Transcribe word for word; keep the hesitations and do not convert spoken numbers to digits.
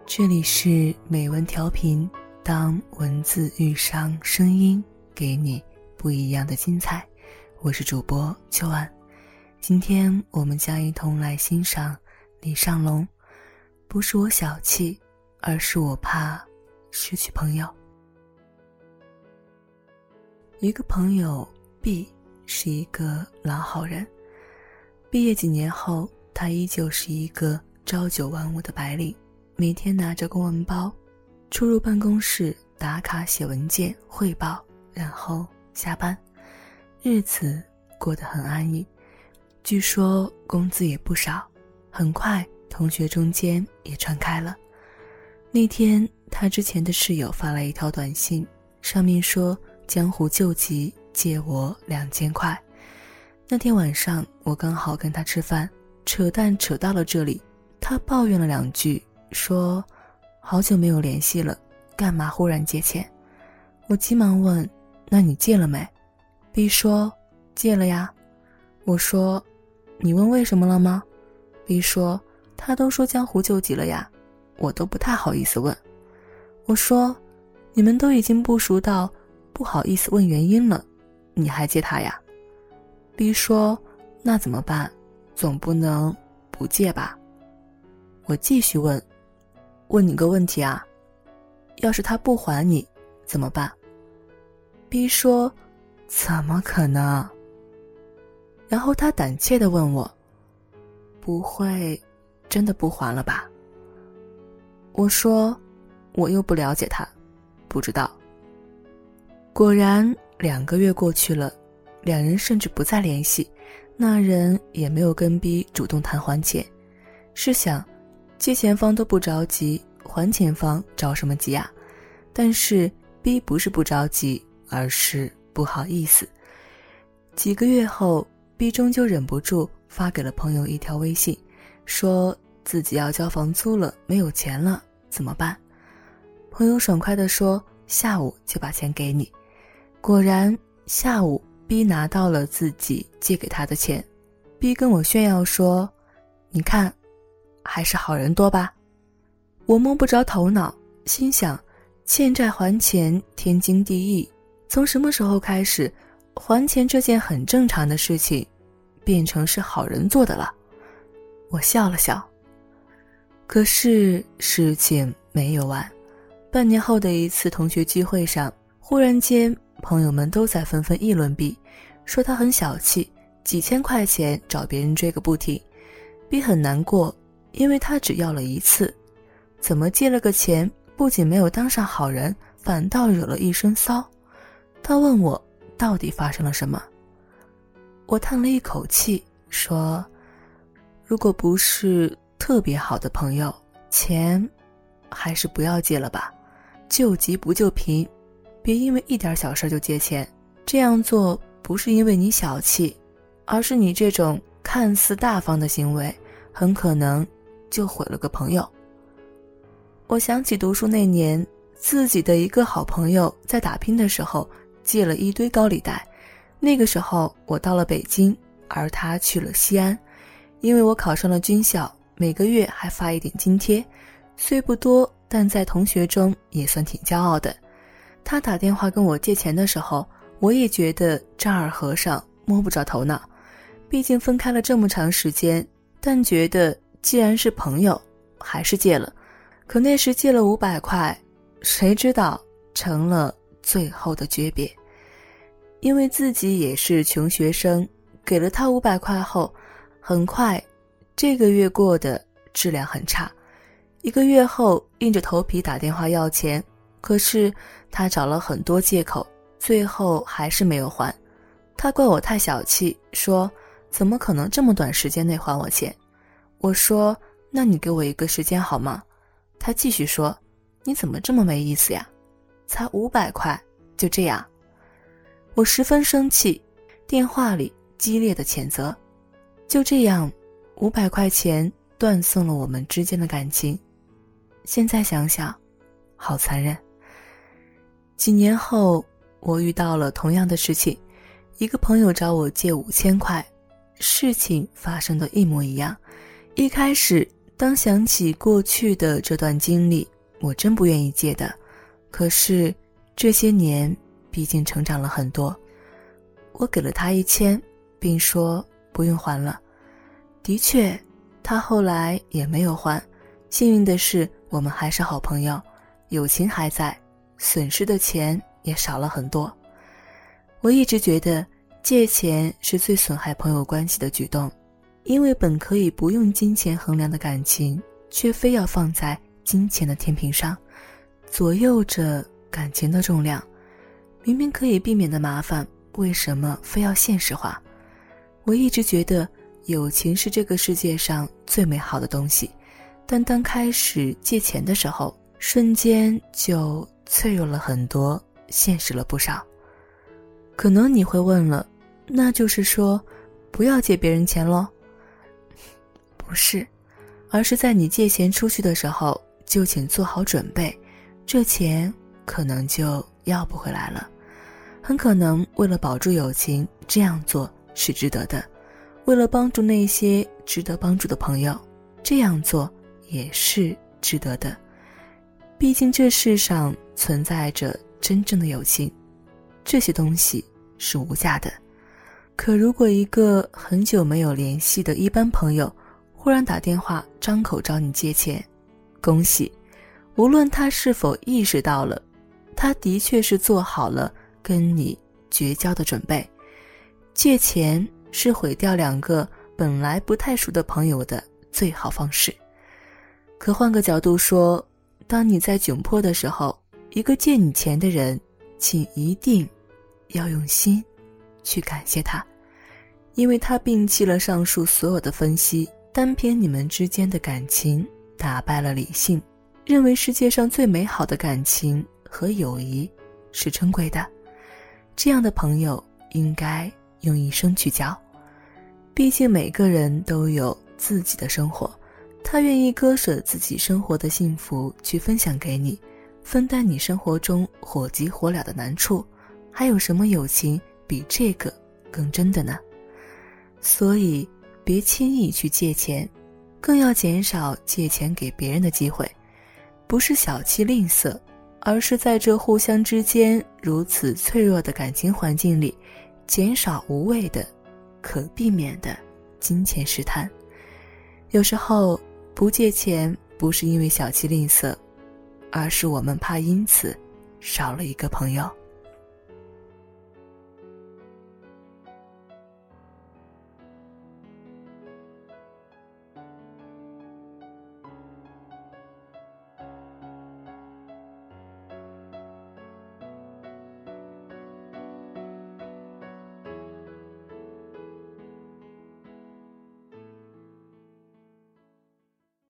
这里是美文调频，当文字遇上声音，给你不一样的精彩。我是主播秋安，今天我们将一同来欣赏李尚龙。不是我小气，而是我怕失去朋友。一个朋友 B 是一个老好人，毕业几年后，他依旧是一个朝九晚五的白领，每天拿着公文包出入办公室打卡写文件汇报，然后下班，日子过得很安逸。据说工资也不少，很快同学中间也传开了。那天他之前的室友发来一条短信，上面说江湖救急，借我两千块。那天晚上我刚好跟他吃饭，扯淡扯到了这里，他抱怨了两句，说好久没有联系了，干嘛忽然借钱？我急忙问，那你借了没？ B 说借了呀。我说你问为什么了吗？ B 说他都说江湖救急了呀，我都不太好意思问。我说你们都已经不熟到不好意思问原因了，你还借他呀？ B 说那怎么办？总不能不借吧。我继续问，问你个问题啊，要是他不还你怎么办？ B 说怎么可能？然后他胆怯地问我，不会真的不还了吧？我说我又不了解他，不知道。果然两个月过去了，两人甚至不再联系，那人也没有跟 B 主动谈还钱。试想，借钱方都不着急，还钱方着什么急啊？但是 B 不是不着急，而是不好意思。几个月后， B 终究忍不住发给了朋友一条微信，说自己要交房租了，没有钱了，怎么办？朋友爽快地说下午就把钱给你。果然下午 B 拿到了自己借给他的钱。 B 跟我炫耀说，你看还是好人多吧。我摸不着头脑，心想欠债还钱天经地义，从什么时候开始还钱这件很正常的事情变成是好人做的了？我笑了笑。可是事情没有完，半年后的一次同学聚会上，忽然间朋友们都在纷纷议论 B， 说他很小气，几千块钱找别人追个不停。 B 很难过，因为他只要了一次，怎么借了个钱，不仅没有当上好人，反倒惹了一身骚。他问我到底发生了什么。我叹了一口气说，如果不是特别好的朋友，钱还是不要借了吧，救急不救贫，别因为一点小事就借钱。这样做不是因为你小气，而是你这种看似大方的行为很可能就毁了个朋友。我想起读书那年，自己的一个好朋友在打拼的时候借了一堆高利贷，那个时候我到了北京，而他去了西安。因为我考上了军校，每个月还发一点津贴，虽不多，但在同学中也算挺骄傲的。他打电话跟我借钱的时候，我也觉得丈二和尚摸不着头脑，毕竟分开了这么长时间，但觉得既然是朋友，还是借了。可那时借了五百块，谁知道成了最后的诀别。因为自己也是穷学生，给了他五百块后，很快这个月过的质量很差。一个月后硬着头皮打电话要钱，可是他找了很多借口，最后还是没有还。他怪我太小气，说怎么可能这么短时间内还我钱？我说那你给我一个时间好吗？他继续说你怎么这么没意思呀，才五百块就这样。我十分生气，电话里激烈的谴责。就这样五百块钱断送了我们之间的感情。现在想想好残忍。几年后我遇到了同样的事情，一个朋友找我借五千块，事情发生的一模一样。一开始当想起过去的这段经历，我真不愿意借的。可是这些年毕竟成长了很多，我给了他一千，并说不用还了。的确，他后来也没有还。幸运的是，我们还是好朋友，友情还在，损失的钱也少了很多。我一直觉得借钱是最损害朋友关系的举动，因为本可以不用金钱衡量的感情，却非要放在金钱的天平上，左右着感情的重量。明明可以避免的麻烦，为什么非要现实化？我一直觉得友情是这个世界上最美好的东西，但当开始借钱的时候，瞬间就脆弱了很多，现实了不少。可能你会问了，那就是说不要借别人钱咯？不是，而是在你借钱出去的时候，就请做好准备，这钱可能就要不回来了。很可能为了保住友情，这样做是值得的；为了帮助那些值得帮助的朋友，这样做也是值得的。毕竟这世上存在着真正的友情，这些东西是无价的。可如果一个很久没有联系的一般朋友忽然打电话张口找你借钱，恭喜，无论他是否意识到了，他的确是做好了跟你绝交的准备。借钱是毁掉两个本来不太熟的朋友的最好方式。可换个角度说，当你在窘迫的时候，一个借你钱的人，请一定要用心去感谢他，因为他摒弃了上述所有的分析，单凭你们之间的感情，打败了理性，认为世界上最美好的感情和友谊是珍贵的。这样的朋友应该用一生去交。毕竟每个人都有自己的生活，他愿意割舍自己生活的幸福去分享给你，分担你生活中火急火燎的难处，还有什么友情比这个更真的呢？所以别轻易去借钱，更要减少借钱给别人的机会。不是小气吝啬，而是在这互相之间如此脆弱的感情环境里，减少无谓的可避免的金钱试探。有时候不借钱不是因为小气吝啬，而是我们怕因此少了一个朋友。